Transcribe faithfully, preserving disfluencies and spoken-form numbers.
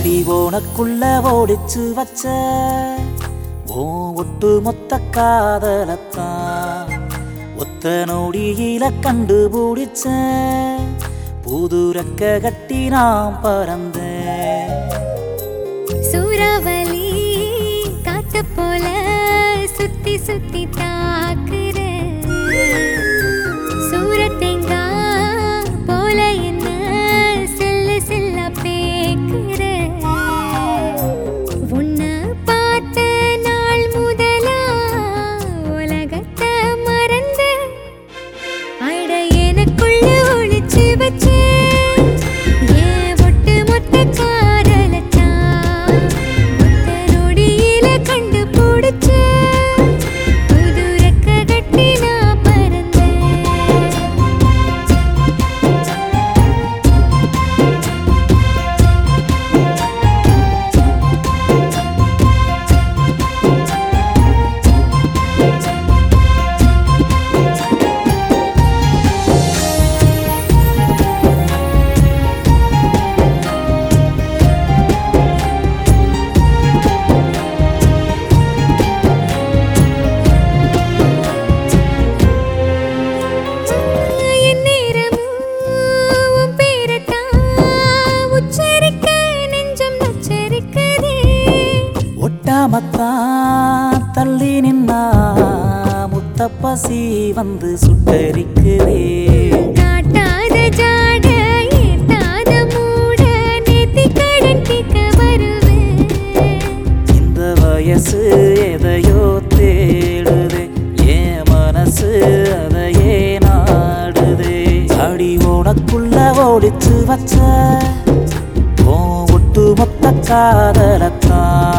அடி உனக்குள்ள ஓடிச்சு வச்ச ஓ ஒட்டு மொத்த காதலத்தான் ஒத்த நொடியில கண்டுபிடிச்ச புது ரெக்க கட்டி நான் பறந்தேன். சூறாவளி காத்த போல சுத்தி சுத்தி தாக்குற சூரத்தேங்கா போல என்ன செல்ல செல்ல பேக்குற உன்னை பார்த்த நாள் முதலா உலகத்தை மறந்த அட எனக்குள்ள ஒளிச்சு வச்ச ஏன் ஒட்டு மொத்த காதலத்தான் ஒத்த நொடியில கண்டுபிடிச்ச புது ரெக்க கட்டி நான் பறந்தேன். ஒட்டாமத்தான் தள்ளி நின்னா முத்த பசி வந்து சுட்டரிக்குதே. காட்டாத ஜாட ஏத்தாத மூட நேத்தி கடன் கேட்க வருவேன். இந்த வயசு எதையோ தேடுதே என் மனசு அதையே நாடுதே. அடி உனக்குள்ள ஓடிச்சு வச்ச ஓ ஒட்டு மொத்த காதலத்தான்